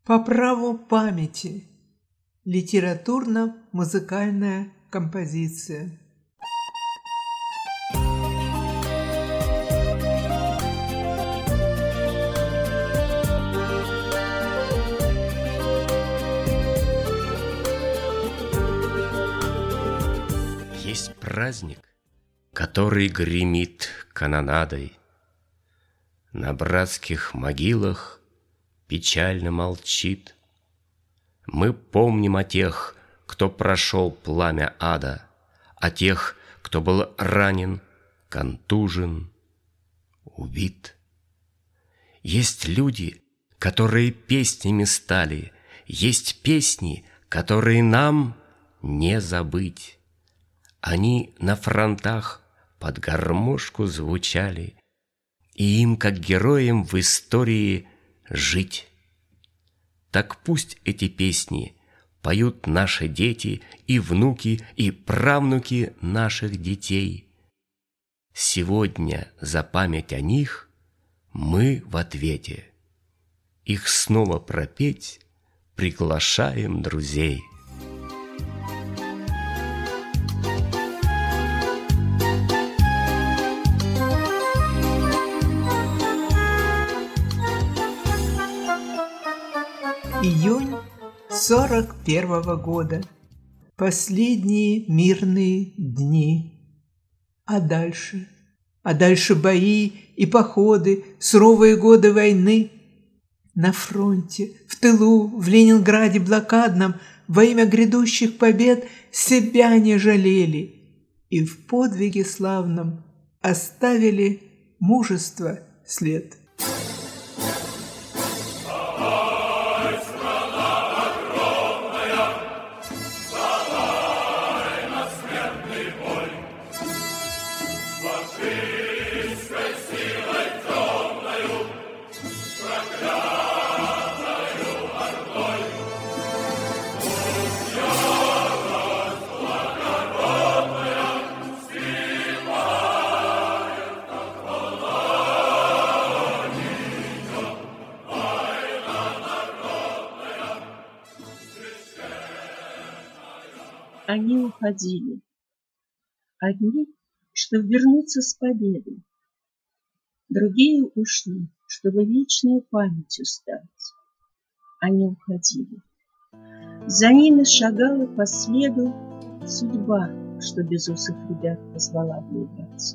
По праву памяти. Литературно-музыкальная композиция. Есть праздник, который гремит канонадой. На братских могилах печально молчит. Мы помним о тех, кто прошел пламя ада, о тех, кто был ранен, контужен, убит. Есть люди, которые песнями стали, есть песни, которые нам не забыть. Они на фронтах под гармошку звучали, и им, как героям в истории, жить. Так пусть эти песни поют наши дети и внуки, и правнуки наших детей. Сегодня за память о них мы в ответе. Их снова пропеть приглашаем друзей. Июнь 41-го года. Последние мирные дни. А дальше? А дальше бои и походы, суровые годы войны. На фронте, в тылу, в Ленинграде блокадном во имя грядущих побед себя не жалели и в подвиге славном оставили мужество след. Они уходили. Одни, чтобы вернуться с победой. Другие ушли, чтобы вечную памятью стать. Они уходили. За ними шагала по следу судьба, что безусых ребят позвала воевать.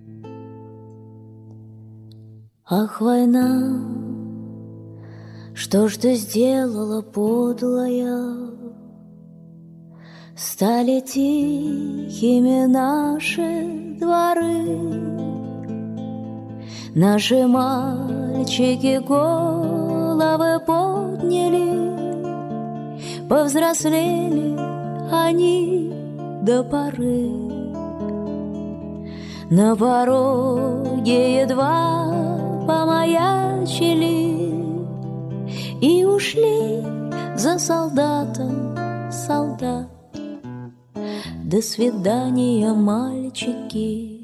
Ах, война, что ж ты сделала, подлая? Стали тихими наши дворы, наши мальчики головы подняли, повзрослели они до поры. На пороге едва помаячили и ушли за солдатом солдат. До свидания, мальчики,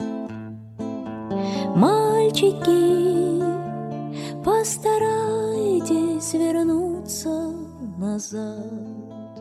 мальчики, постарайтесь вернуться назад.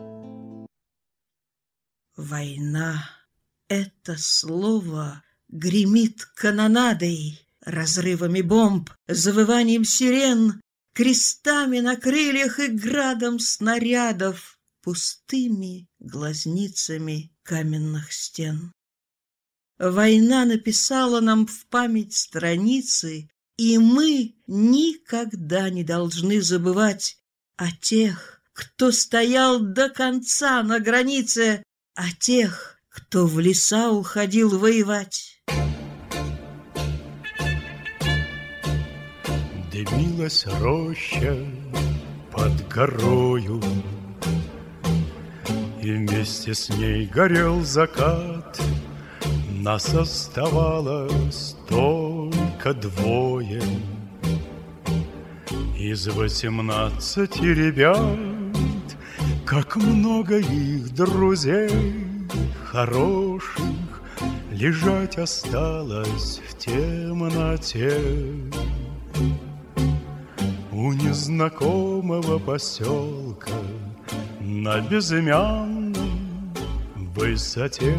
Война — это слово гремит канонадой, разрывами бомб, завыванием сирен, крестами на крыльях и градом снарядов, пустыми глазницами каменных стен. Война написала нам в память страницы, и мы никогда не должны забывать о тех, кто стоял до конца на границе, о тех, кто в леса уходил воевать. Дымилась роща под горою, и вместе с ней горел закат. Нас оставалось только двое из 18 ребят. Как много их друзей хороших лежать осталось в темноте. У незнакомого поселка на безымянной высоте.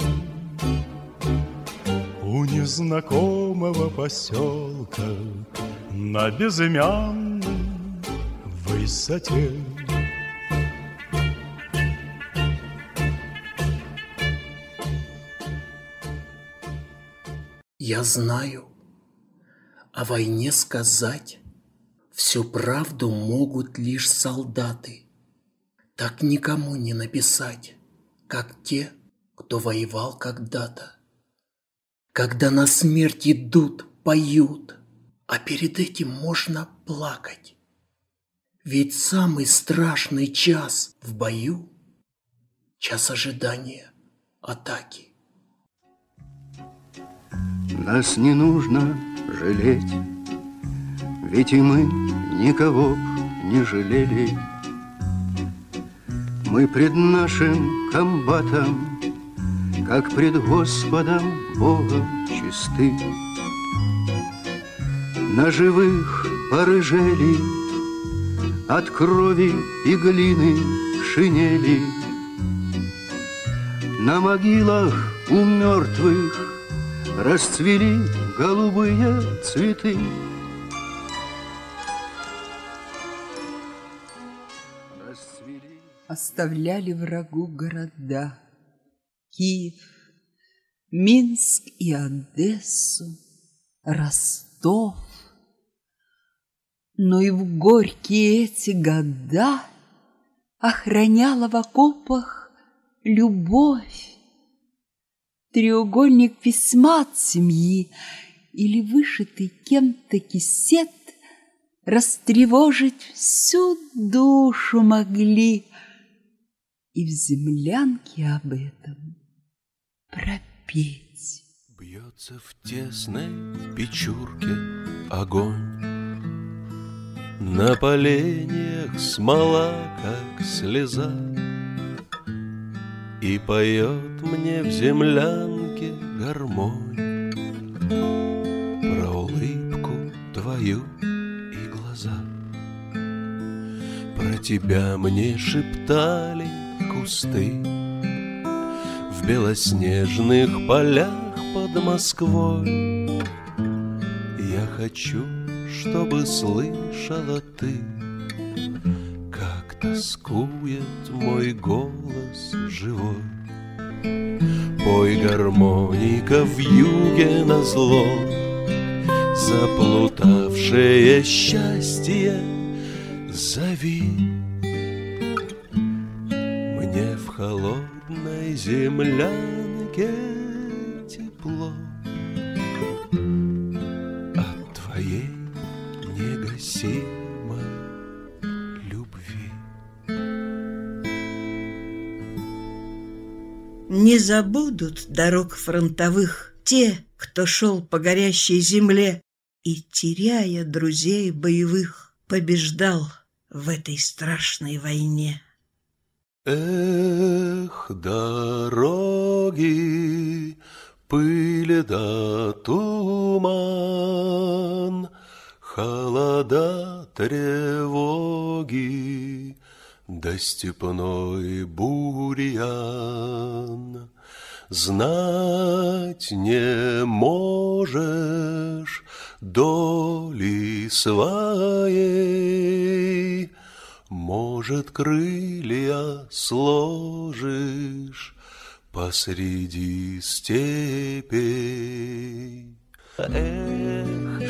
У незнакомого поселка на безымянной высоте. Я знаю, о войне сказать всю правду могут лишь солдаты. Так никому не написать, как те, кто воевал когда-то. Когда на смерть идут, поют, а перед этим можно плакать. Ведь самый страшный час в бою — час ожидания атаки. Нас не нужно жалеть, ведь и мы никого не жалели. Мы пред нашим комбатом, как пред Господом Богом чисты. На живых порыжели от крови и глины шинели. На могилах у мертвых расцвели голубые цветы. Оставляли врагу города Киев, Минск и Одессу, Ростов. Но и в горькие эти года охраняла в окопах любовь. Треугольник письма от семьи или вышитый кем-то кисет растревожить всю душу могли. И в землянке об этом пропеть. Бьется в тесной печурке огонь, на поленьях смола, как слеза, и поет мне в землянке гармонь про улыбку твою и глаза. Про тебя мне шептали кусты в белоснежных полях под Москвой. Я хочу, чтобы слышала ты, как тоскует мой голос живой. Пой, гармоника, в юге назло, заплутавшее счастье зови. Мне в холодной землянке тепло от твоей негасимой любви. Не забудут дорог фронтовых те, кто шел по горящей земле и, теряя друзей боевых, побеждал в этой страшной войне. Эх, дороги, пыль да туман, холода, тревоги, да степной бурьян. Знать не можешь доли своей, может, крылья сложишь посреди степей. Эх,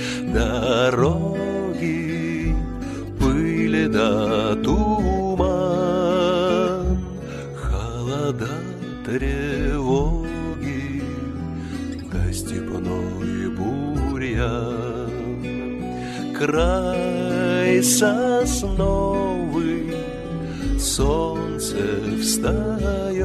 дороги, пыль да туман, холода, тревоги, да степной бурьян. Край сосновый, солнце встает,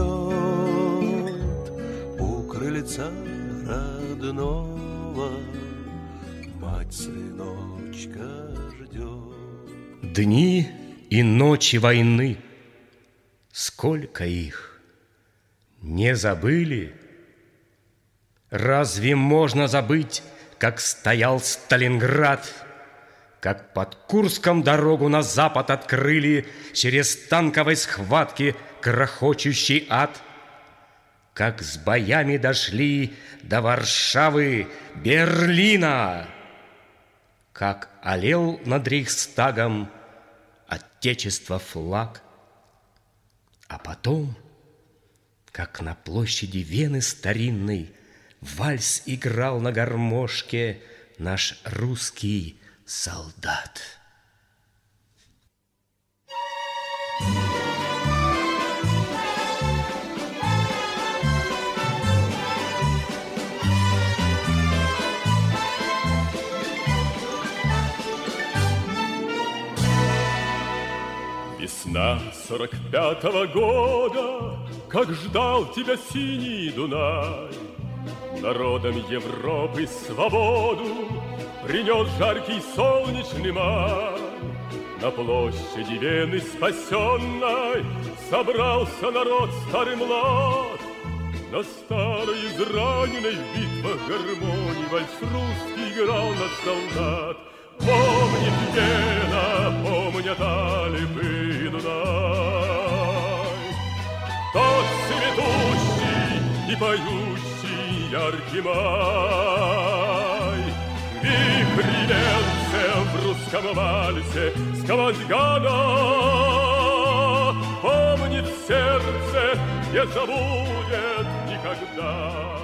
у крыльца родного мать сыночка ждет. Дни и ночи войны, сколько их, не забыли? Разве можно забыть, как стоял Сталинград, как под Курском дорогу на запад открыли через танковой схватки грохочущий ад, как с боями дошли до Варшавы, Берлина, как олел над Рейхстагом Отечества флаг, а потом, как на площади Вены старинной вальс играл на гармошке наш русский солдат. Весна 45-го года, как ждал тебя синий Дунай, народам Европы свободу принес жаркий солнечный май. На площади Вены спасенной собрался народ старый млад. На старой израненной в битвах гармонии вальс русский играл над солдат. Помнит Вена, помнят Альпы и Дунай, тот цветущий и поющий яркий май. Вихрь венцев в русском вальсе сквозь года помнит сердце, не забудет никогда.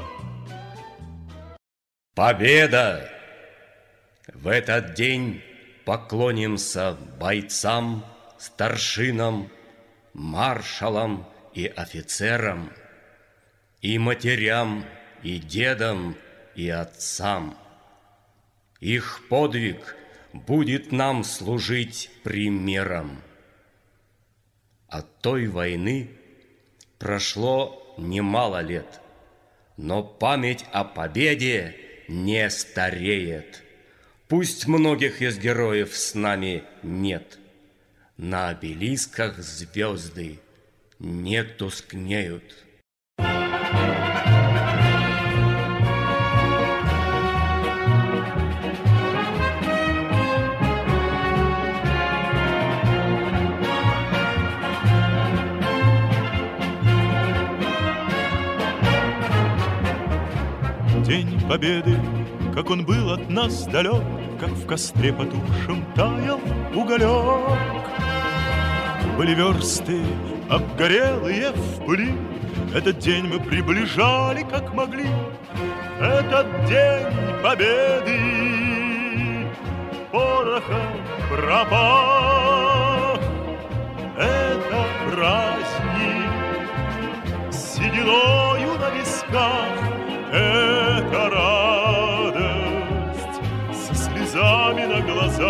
Победа! В этот день поклонимся бойцам, старшинам, маршалам и офицерам, и матерям, и дедам, и отцам. Их подвиг будет нам служить примером. От той войны прошло немало лет, но память о победе не стареет. Пусть многих из героев с нами нет, на обелисках звезды не тускнеют. День Победы, как он был от нас далек, как в костре потухшем таял уголек. Были версты обгорелые в пыли, этот день мы приближали как могли. Этот день Победы порохом пропах. Это праздник с сединою на висках. Это радость со слезами на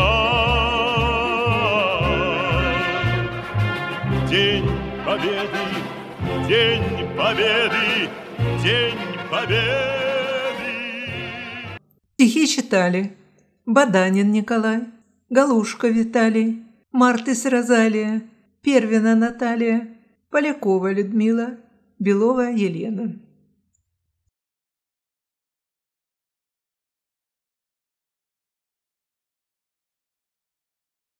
глазах. День Победы, День Победы, День Победы. Стихи читали Баданин Николай, Галушка Виталий, Мартыс Розалия, Первина Наталья, Полякова Людмила, Белова Елена.